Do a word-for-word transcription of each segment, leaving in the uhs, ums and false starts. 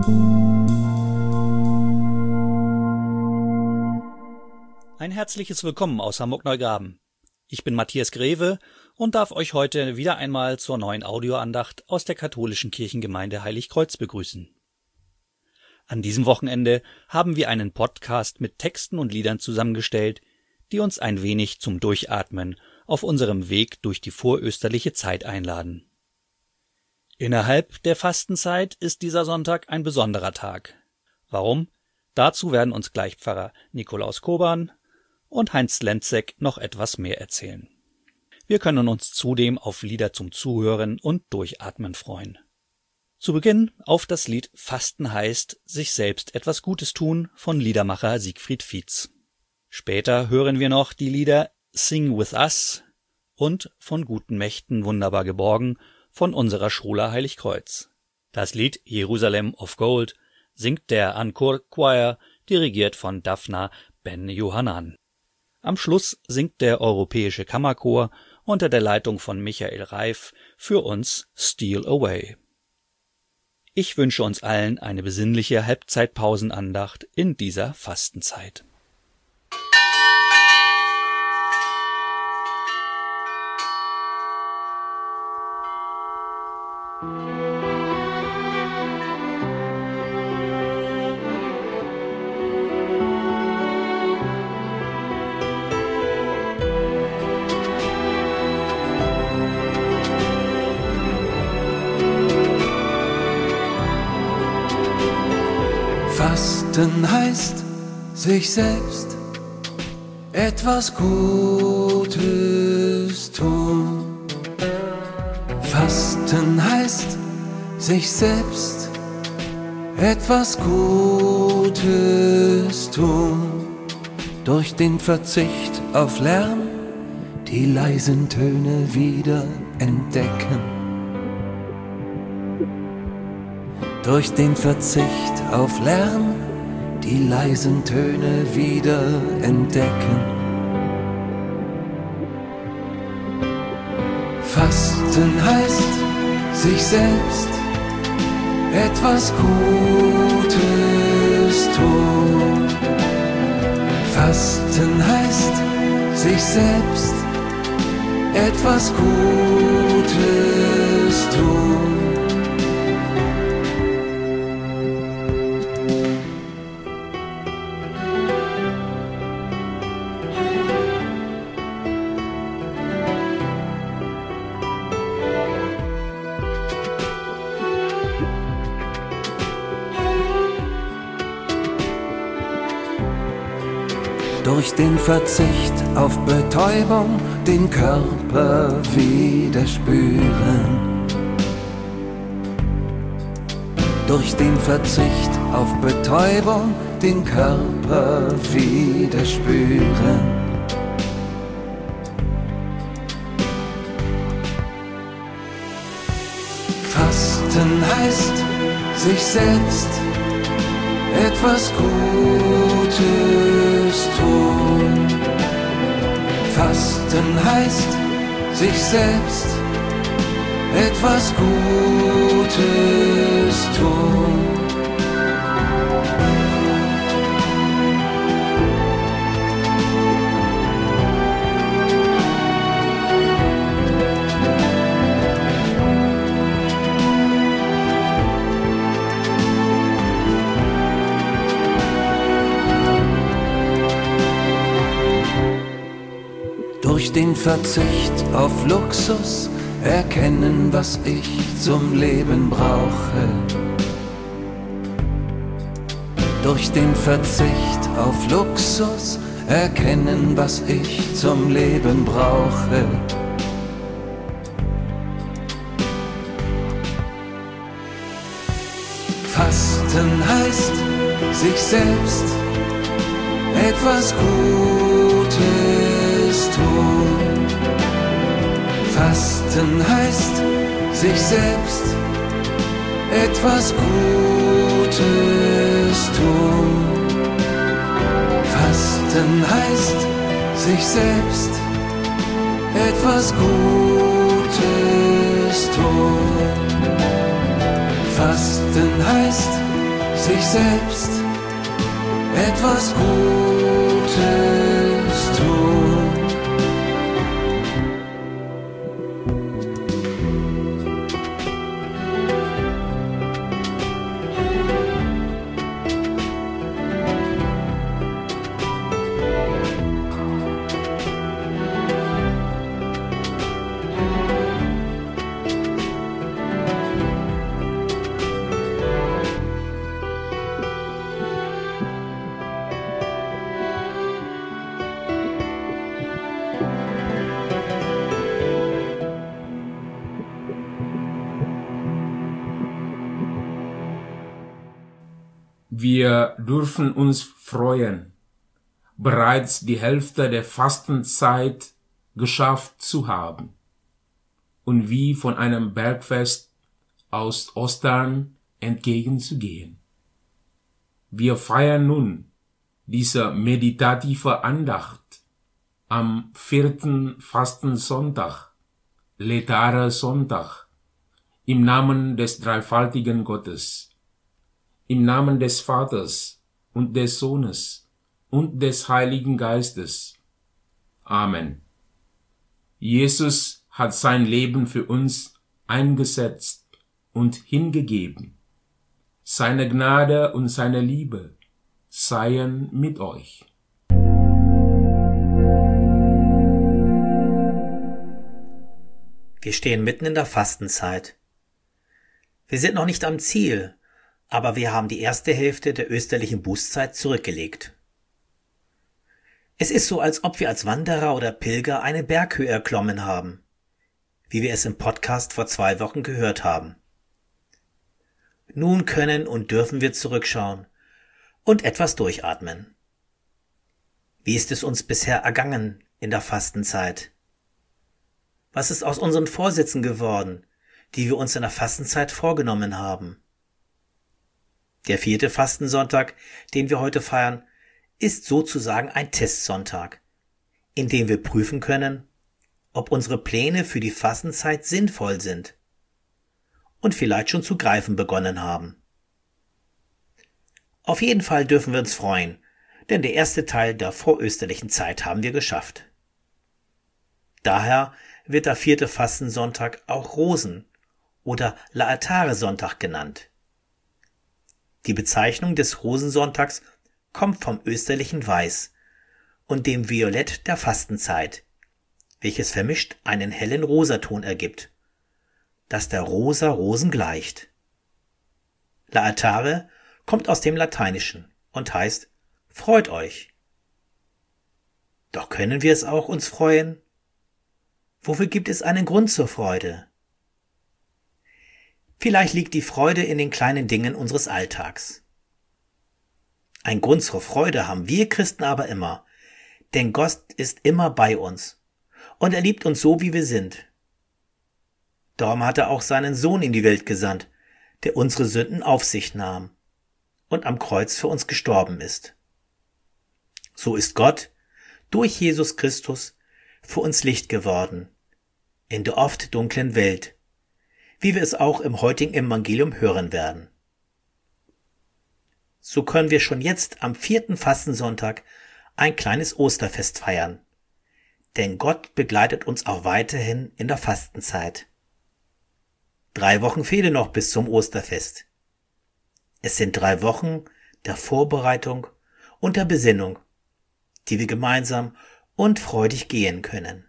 Ein herzliches Willkommen aus Hamburg-Neugraben. Ich bin Matthias Greve und darf euch heute wieder einmal zur neuen Audioandacht aus der katholischen Kirchengemeinde Heiligkreuz begrüßen. An diesem Wochenende haben wir einen Podcast mit Texten und Liedern zusammengestellt, die uns ein wenig zum Durchatmen auf unserem Weg durch die vorösterliche Zeit einladen. Innerhalb der Fastenzeit ist dieser Sonntag ein besonderer Tag. Warum? Dazu werden uns gleich Pfarrer Nikolaus Koban und Heinz Lenzek noch etwas mehr erzählen. Wir können uns zudem auf Lieder zum Zuhören und Durchatmen freuen. Zu Beginn auf das Lied Fasten heißt, sich selbst etwas Gutes tun von Liedermacher Siegfried Fietz. Später hören wir noch die Lieder Sing With Us und Von guten Mächten wunderbar geborgen von unserer Schule Heiligkreuz. Das Lied Jerusalem of Gold singt der Encore Choir, dirigiert von Daphna Ben-Johanan. Am Schluss singt der Europäische Kammerchor unter der Leitung von Michael Reif für uns Steal Away. Ich wünsche uns allen eine besinnliche Halbzeitpausenandacht in dieser Fastenzeit. Fasten heißt, sich selbst etwas Gutes tun. Fasten heißt, sich selbst etwas Gutes tun. Durch den Verzicht auf Lärm die leisen Töne wieder entdecken. Durch den Verzicht auf Lärm die leisen Töne wieder entdecken. Fasten heißt, sich selbst etwas Gutes tun. Fasten heißt, sich selbst etwas Gutes tun. Durch den Verzicht auf Betäubung den Körper wieder spüren. Durch den Verzicht auf Betäubung den Körper wieder spüren. Fasten heißt, sich selbst etwas Gutes tun. Fasten heißt, sich selbst etwas Gutes tun. Durch den Verzicht auf Luxus erkennen, was ich zum Leben brauche. Durch den Verzicht auf Luxus erkennen, was ich zum Leben brauche. Fasten heißt, sich selbst etwas Gutes tun. Fasten heißt, sich selbst etwas Gutes tun. Fasten heißt, sich selbst etwas Gutes tun. Fasten heißt, sich selbst etwas Gutes tun. Wir dürfen uns freuen, bereits die Hälfte der Fastenzeit geschafft zu haben und wie von einem Bergfest aus Ostern entgegenzugehen. Wir feiern nun diese meditative Andacht am vierten Fastensonntag, Laetare-Sonntag, im Namen des dreifaltigen Gottes. Im Namen des Vaters und des Sohnes und des Heiligen Geistes. Amen. Jesus hat sein Leben für uns eingesetzt und hingegeben. Seine Gnade und seine Liebe seien mit euch. Wir stehen mitten in der Fastenzeit. Wir sind noch nicht am Ziel, aber wir haben die erste Hälfte der österlichen Bußzeit zurückgelegt. Es ist so, als ob wir als Wanderer oder Pilger eine Berghöhe erklommen haben, wie wir es im Podcast vor zwei Wochen gehört haben. Nun können und dürfen wir zurückschauen und etwas durchatmen. Wie ist es uns bisher ergangen in der Fastenzeit? Was ist aus unseren Vorsätzen geworden, die wir uns in der Fastenzeit vorgenommen haben? Der vierte Fastensonntag, den wir heute feiern, ist sozusagen ein Testsonntag, in dem wir prüfen können, ob unsere Pläne für die Fastenzeit sinnvoll sind und vielleicht schon zu greifen begonnen haben. Auf jeden Fall dürfen wir uns freuen, denn der erste Teil der vorösterlichen Zeit haben wir geschafft. Daher wird der vierte Fastensonntag auch Rosen- oder Laetare-Sonntag genannt. Die Bezeichnung des Rosensonntags kommt vom österlichen Weiß und dem Violett der Fastenzeit, welches vermischt einen hellen Rosaton ergibt, das der rosa Rosen gleicht. Laetare kommt aus dem Lateinischen und heißt freut euch. Doch können wir es auch uns freuen? Wofür gibt es einen Grund zur Freude? Vielleicht liegt die Freude in den kleinen Dingen unseres Alltags. Ein Grund zur Freude haben wir Christen aber immer, denn Gott ist immer bei uns und er liebt uns so, wie wir sind. Darum hat er auch seinen Sohn in die Welt gesandt, der unsere Sünden auf sich nahm und am Kreuz für uns gestorben ist. So ist Gott durch Jesus Christus für uns Licht geworden in der oft dunklen Welt, wie wir es auch im heutigen Evangelium hören werden. So können wir schon jetzt am vierten Fastensonntag ein kleines Osterfest feiern, denn Gott begleitet uns auch weiterhin in der Fastenzeit. Drei Wochen fehlen noch bis zum Osterfest. Es sind drei Wochen der Vorbereitung und der Besinnung, die wir gemeinsam und freudig gehen können.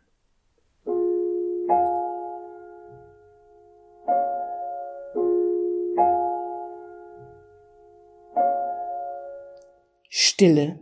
Stille.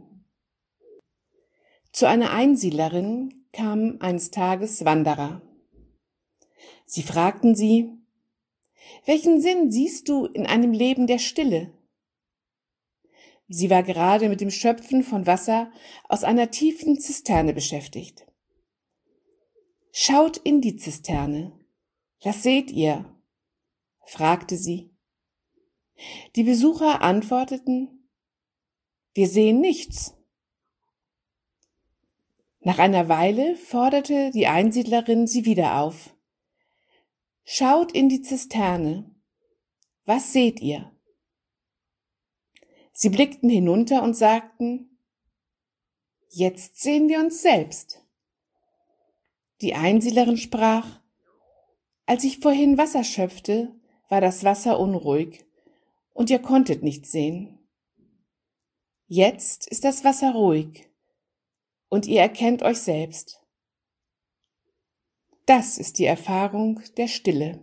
Zu einer Einsiedlerin kamen eines Tages Wanderer. Sie fragten sie: Welchen Sinn siehst du in einem Leben der Stille? Sie war gerade mit dem Schöpfen von Wasser aus einer tiefen Zisterne beschäftigt. Schaut in die Zisterne. Was seht ihr? Fragte sie. Die Besucher antworteten: Wir sehen nichts. Nach einer Weile forderte die Einsiedlerin sie wieder auf. Schaut in die Zisterne. Was seht ihr? Sie blickten hinunter und sagten: Jetzt sehen wir uns selbst. Die Einsiedlerin sprach: Als ich vorhin Wasser schöpfte, war das Wasser unruhig, und ihr konntet nichts sehen. Jetzt ist das Wasser ruhig, und ihr erkennt euch selbst. Das ist die Erfahrung der Stille.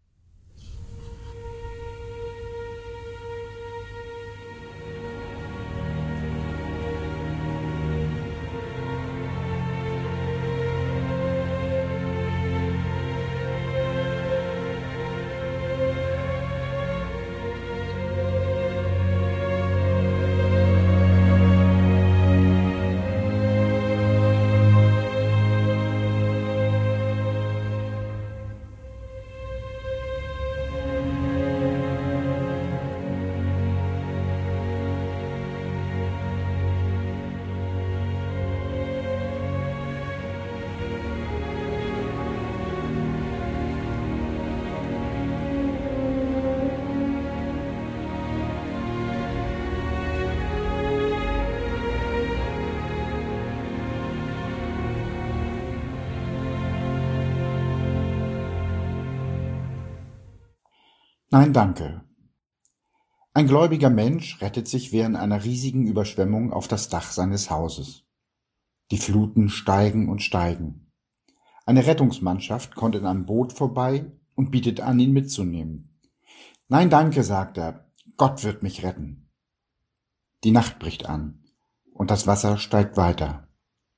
Nein, danke. Ein gläubiger Mensch rettet sich während einer riesigen Überschwemmung auf das Dach seines Hauses. Die Fluten steigen und steigen. Eine Rettungsmannschaft kommt in einem Boot vorbei und bietet an, ihn mitzunehmen. Nein, danke, sagt er, Gott wird mich retten. Die Nacht bricht an und das Wasser steigt weiter.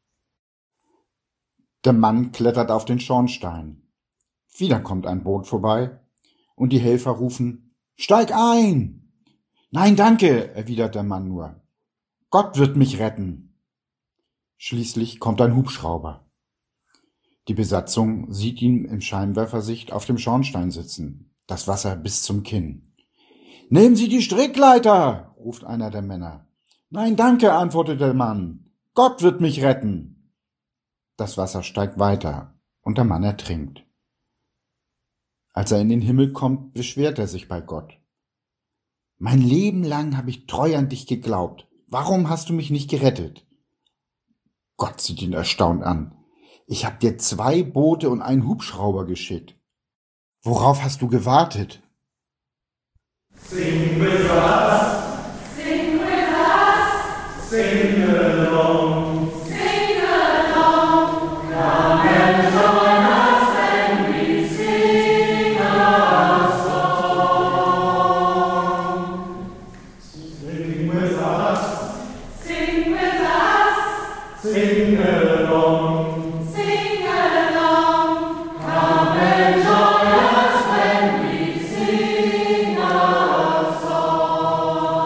Der Mann klettert auf den Schornstein. Wieder kommt ein Boot vorbei und die Helfer rufen: Steig ein! Nein, danke, erwidert der Mann nur. Gott wird mich retten. Schließlich kommt ein Hubschrauber. Die Besatzung sieht ihn im Scheinwerfersicht auf dem Schornstein sitzen, das Wasser bis zum Kinn. Nehmen Sie die Strickleiter, ruft einer der Männer. Nein, danke, antwortet der Mann. Gott wird mich retten. Das Wasser steigt weiter und der Mann ertrinkt. Als er in den Himmel kommt, beschwert er sich bei Gott. Mein Leben lang habe ich treu an dich geglaubt. Warum hast du mich nicht gerettet? Gott sieht ihn erstaunt an. Ich habe dir zwei Boote und einen Hubschrauber geschickt. Worauf hast du gewartet? Sing with us, sing with us, sing along, sing along, come and join us and we sing a song. Sing with us, sing with us, sing along, sing along, come and join us when we sing a song.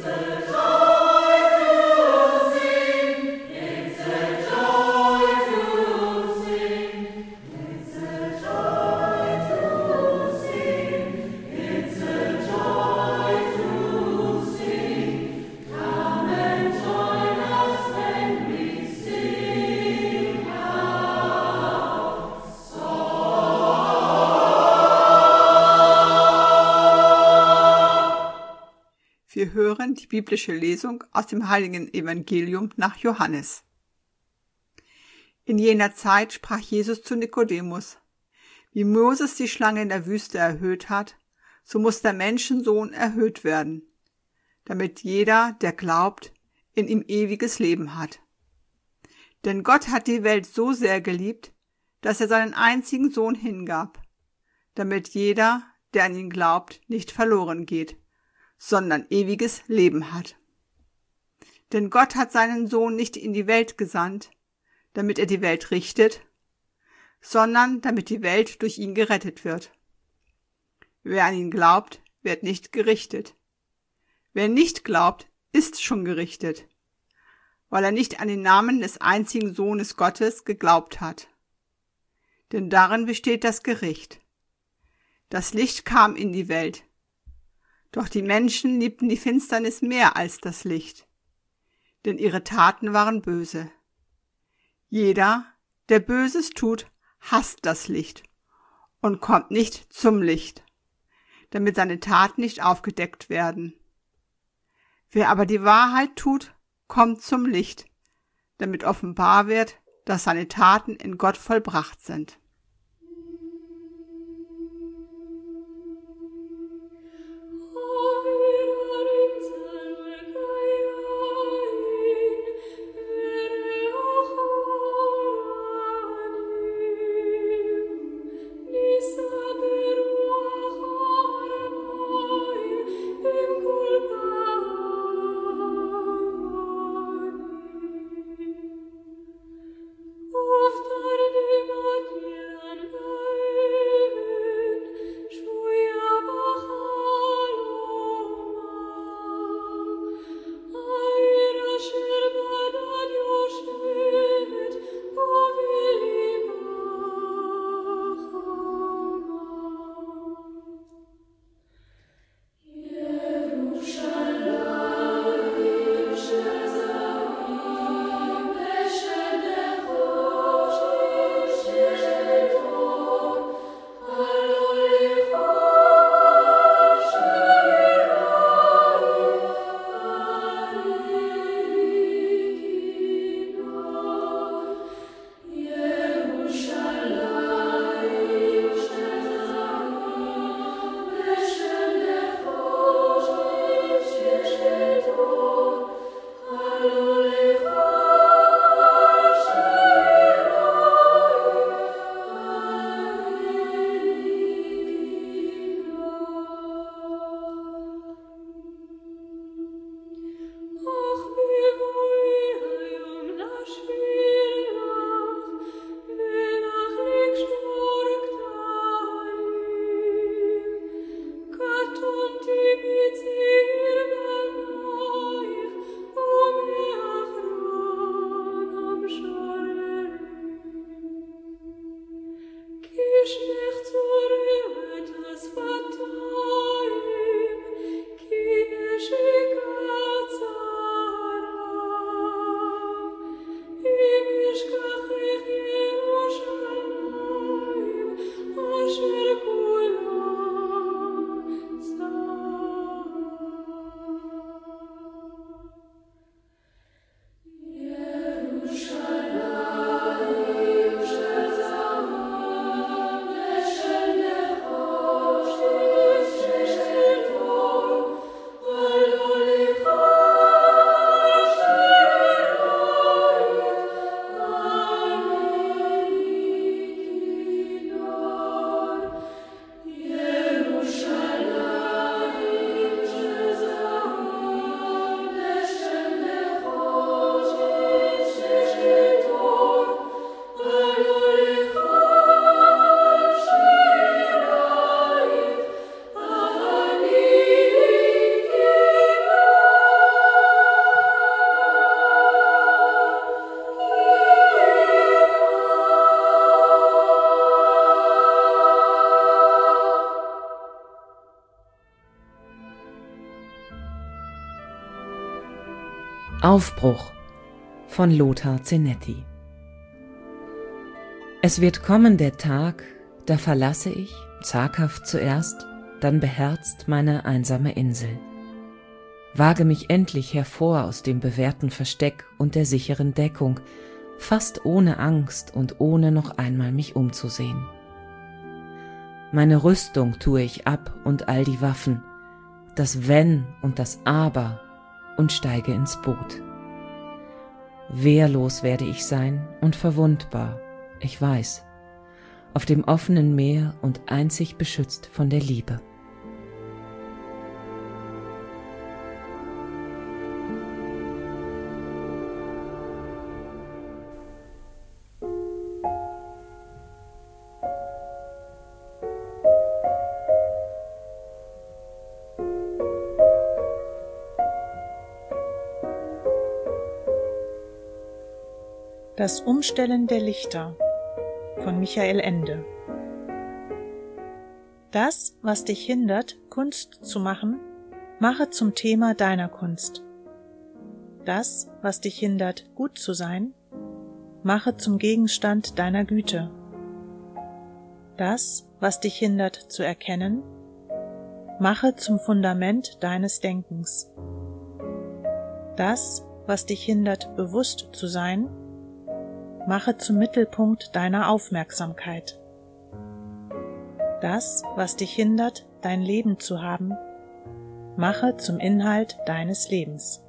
Wir hören die biblische Lesung aus dem heiligen Evangelium nach Johannes. In jener Zeit sprach Jesus zu Nikodemus: Wie Moses die Schlange in der Wüste erhöht hat, so muss der Menschensohn erhöht werden, damit jeder, der glaubt, in ihm ewiges Leben hat. Denn Gott hat die Welt so sehr geliebt, dass er seinen einzigen Sohn hingab, damit jeder, der an ihn glaubt, nicht verloren geht, sondern ewiges Leben hat. Denn Gott hat seinen Sohn nicht in die Welt gesandt, damit er die Welt richtet, sondern damit die Welt durch ihn gerettet wird. Wer an ihn glaubt, wird nicht gerichtet. Wer nicht glaubt, ist schon gerichtet, weil er nicht an den Namen des einzigen Sohnes Gottes geglaubt hat. Denn darin besteht das Gericht. Das Licht kam in die Welt, doch die Menschen liebten die Finsternis mehr als das Licht, denn ihre Taten waren böse. Jeder, der Böses tut, hasst das Licht und kommt nicht zum Licht, damit seine Taten nicht aufgedeckt werden. Wer aber die Wahrheit tut, kommt zum Licht, damit offenbar wird, dass seine Taten in Gott vollbracht sind. Auf Aufbruch von Lothar Zenetti. Es wird kommen der Tag, da verlasse ich, zaghaft zuerst, dann beherzt meine einsame Insel. Wage mich endlich hervor aus dem bewährten Versteck und der sicheren Deckung, fast ohne Angst und ohne noch einmal mich umzusehen. Meine Rüstung tue ich ab und all die Waffen, das Wenn und das Aber, und steige ins Boot. Wehrlos werde ich sein und verwundbar, ich weiß, auf dem offenen Meer und einzig beschützt von der Liebe. Das Umstellen der Lichter von Michael Ende. Das, was dich hindert, Kunst zu machen, mache zum Thema deiner Kunst. Das, was dich hindert, gut zu sein, mache zum Gegenstand deiner Güte. Das, was dich hindert zu erkennen, mache zum Fundament deines Denkens. Das, was dich hindert, bewusst zu sein, mache zum Mittelpunkt deiner Aufmerksamkeit. Das, was dich hindert, dein Leben zu haben, mache zum Inhalt deines Lebens.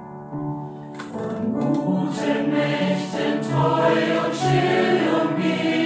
Guten Nächten treu und still umgeben.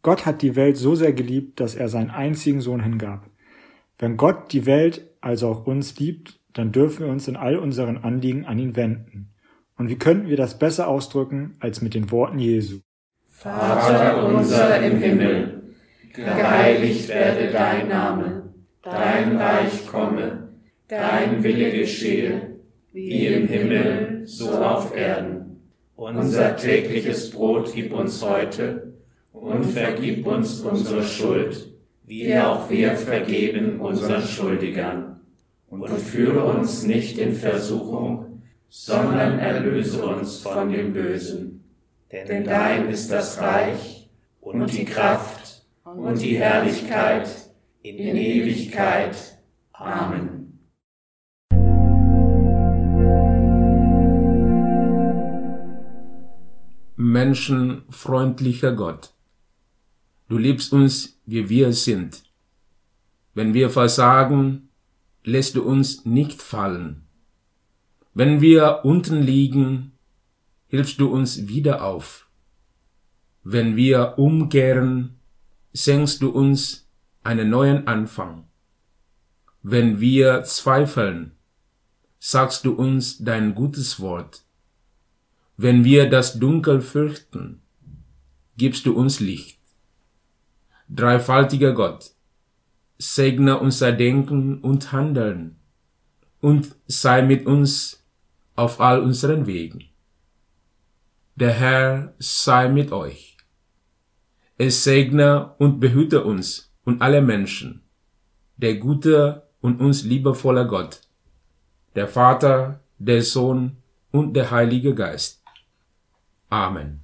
Gott hat die Welt so sehr geliebt, dass er seinen einzigen Sohn hingab. Wenn Gott die Welt, also auch uns, liebt, dann dürfen wir uns in all unseren Anliegen an ihn wenden. Und wie könnten wir das besser ausdrücken als mit den Worten Jesu? Vater unser im Himmel, geheiligt werde dein Name, dein Reich komme, dein Wille geschehe, wie im Himmel, so auf Erden. Unser tägliches Brot gib uns heute und vergib uns unsere Schuld, wie auch wir vergeben unseren Schuldigern. Und führe uns nicht in Versuchung, sondern erlöse uns von dem Bösen. Denn dein ist das Reich und die Kraft und die Herrlichkeit in Ewigkeit. Amen. Menschenfreundlicher Gott, du liebst uns, wie wir sind. Wenn wir versagen, lässt du uns nicht fallen. Wenn wir unten liegen, hilfst du uns wieder auf. Wenn wir umkehren, schenkst du uns einen neuen Anfang. Wenn wir zweifeln, sagst du uns dein gutes Wort. Wenn wir das Dunkel fürchten, gibst du uns Licht. Dreifaltiger Gott, segne unser Denken und Handeln und sei mit uns auf all unseren Wegen. Der Herr sei mit euch. Es segne und behüte uns und alle Menschen, der gute und uns liebevolle Gott, der Vater, der Sohn und der Heilige Geist. Amen.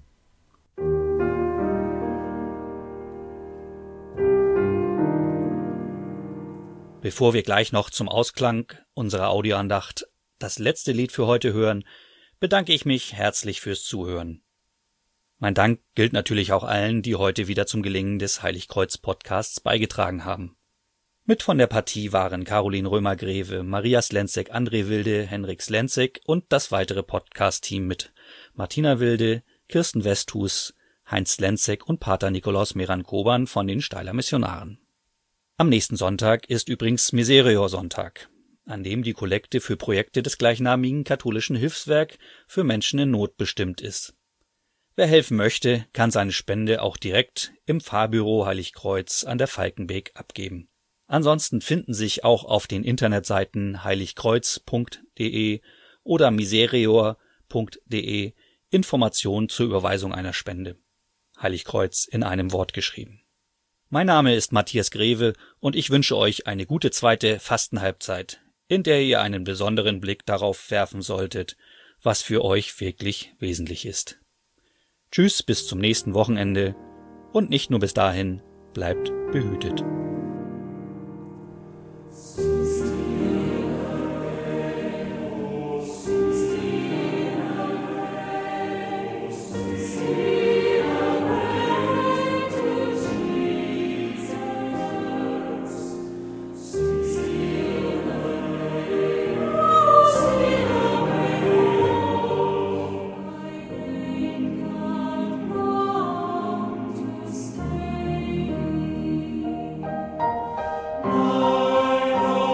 Bevor wir gleich noch zum Ausklang unserer Audioandacht das letzte Lied für heute hören, bedanke ich mich herzlich fürs Zuhören. Mein Dank gilt natürlich auch allen, die heute wieder zum Gelingen des Heiligkreuz-Podcasts beigetragen haben. Mit von der Partie waren Caroline Römer-Greve, Maria Slenzek, André Wilde, Henrik Slenzek und das weitere Podcast-Team mit Martina Wilde, Kirsten Westhus, Heinz Slenzek und Pater Nikolaus Meran-Koban von den Steiler Missionaren. Am nächsten Sonntag ist übrigens Miserior-Sonntag, an dem die Kollekte für Projekte des gleichnamigen katholischen Hilfswerk für Menschen in Not bestimmt ist. Wer helfen möchte, kann seine Spende auch direkt im Pfarrbüro Heiligkreuz an der Falkenbeek abgeben. Ansonsten finden sich auch auf den Internetseiten heiligkreuz punkt de oder miserior punkt de Informationen zur Überweisung einer Spende. Heiligkreuz in einem Wort geschrieben. Mein Name ist Matthias Greve und ich wünsche euch eine gute zweite Fastenhalbzeit, in der ihr einen besonderen Blick darauf werfen solltet, was für euch wirklich wesentlich ist. Tschüss, bis zum nächsten Wochenende und nicht nur bis dahin, bleibt behütet. Oh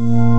Amen.